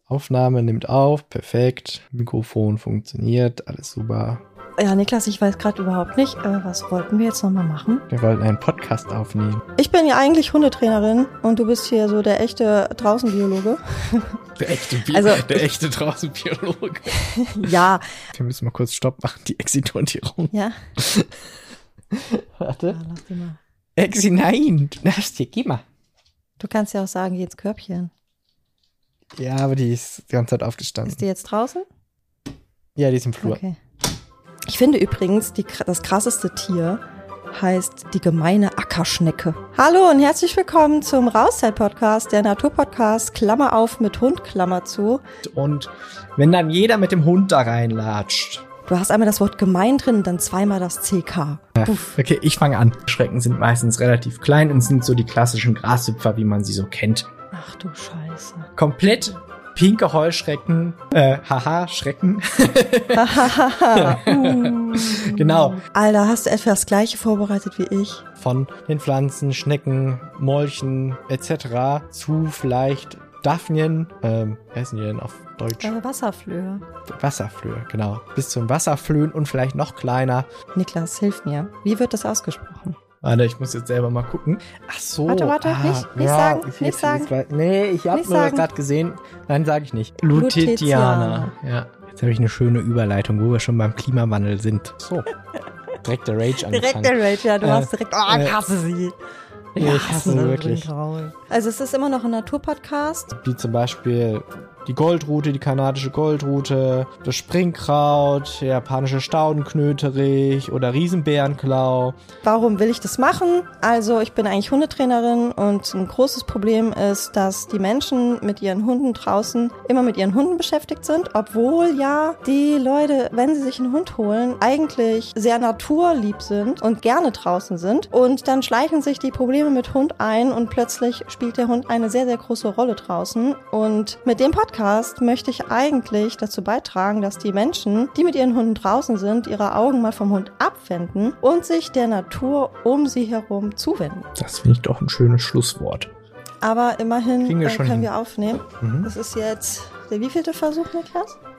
Aufnahme nimmt auf, perfekt. Mikrofon funktioniert, alles super. Ja, Niklas, ich weiß gerade überhaupt nicht, was wollten wir jetzt nochmal machen? Wir wollten einen Podcast aufnehmen. Ich bin ja eigentlich Hundetrainerin und du bist hier so der echte Draußenbiologe. Der echte Draußenbiologe. Ja. Wir müssen mal kurz Stopp machen, die Exit-Montierung. Ja. Warte. Ja, lass die mal. Exi, nein, du darfst dir, geh mal. Du kannst ja auch sagen, geh ins Körbchen. Ja, aber die ist die ganze Zeit aufgestanden. Ist die jetzt draußen? Ja, die ist im Flur. Okay. Ich finde übrigens, das krasseste Tier heißt die gemeine Ackerschnecke. Hallo und herzlich willkommen zum Rauszeit-Podcast, der Naturpodcast, Klammer auf mit Hund, Klammer zu. Und wenn dann jeder mit dem Hund da reinlatscht. Du hast einmal das Wort gemein drin und dann zweimal das CK. Ja, okay, ich fange an. Schrecken sind meistens relativ klein und sind so die klassischen Grashüpfer, wie man sie so kennt. Ach du Scheiße. Komplett pinke Heuschrecken, Schrecken. Genau. Alter, hast du etwa das Gleiche vorbereitet wie ich? Von den Pflanzen, Schnecken, Molchen etc. zu vielleicht Daphnien, wie heißen die denn auf Deutsch? Wasserflöhe. Wasserflöhe, genau. Bis zu den Wasserflöhen und vielleicht noch kleiner. Niklas, hilf mir. Wie wird das ausgesprochen? Warte, ich muss jetzt selber mal gucken. Ach so. Warte, nicht sagen. Nee, ich habe nur gerade gesehen. Nein, sage ich nicht. Lutetiana. Ja, jetzt habe ich eine schöne Überleitung, wo wir schon beim Klimawandel sind. So. Direkt der Rage angefangen. Direkt der Rage, ja, du hast direkt, ich hasse sie. Ja, ich hasse sie wirklich. Also es ist immer noch ein Naturpodcast. Wie zum Beispiel die Goldrute, die kanadische Goldrute, das Springkraut, der japanische Staudenknöterich oder Riesenbärenklau. Warum will ich das machen? Also ich bin eigentlich Hundetrainerin und ein großes Problem ist, dass die Menschen mit ihren Hunden draußen immer mit ihren Hunden beschäftigt sind, obwohl ja die Leute, wenn sie sich einen Hund holen, eigentlich sehr naturlieb sind und gerne draußen sind und dann schleichen sich die Probleme mit Hund ein und plötzlich spielt der Hund eine sehr, sehr große Rolle draußen und mit dem Podcast möchte ich eigentlich dazu beitragen, dass die Menschen, die mit ihren Hunden draußen sind, ihre Augen mal vom Hund abwenden und sich der Natur um sie herum zuwenden. Das finde ich doch ein schönes Schlusswort. Aber immerhin können wir wir aufnehmen. Das ist jetzt der wievielte Versuch, Niklas?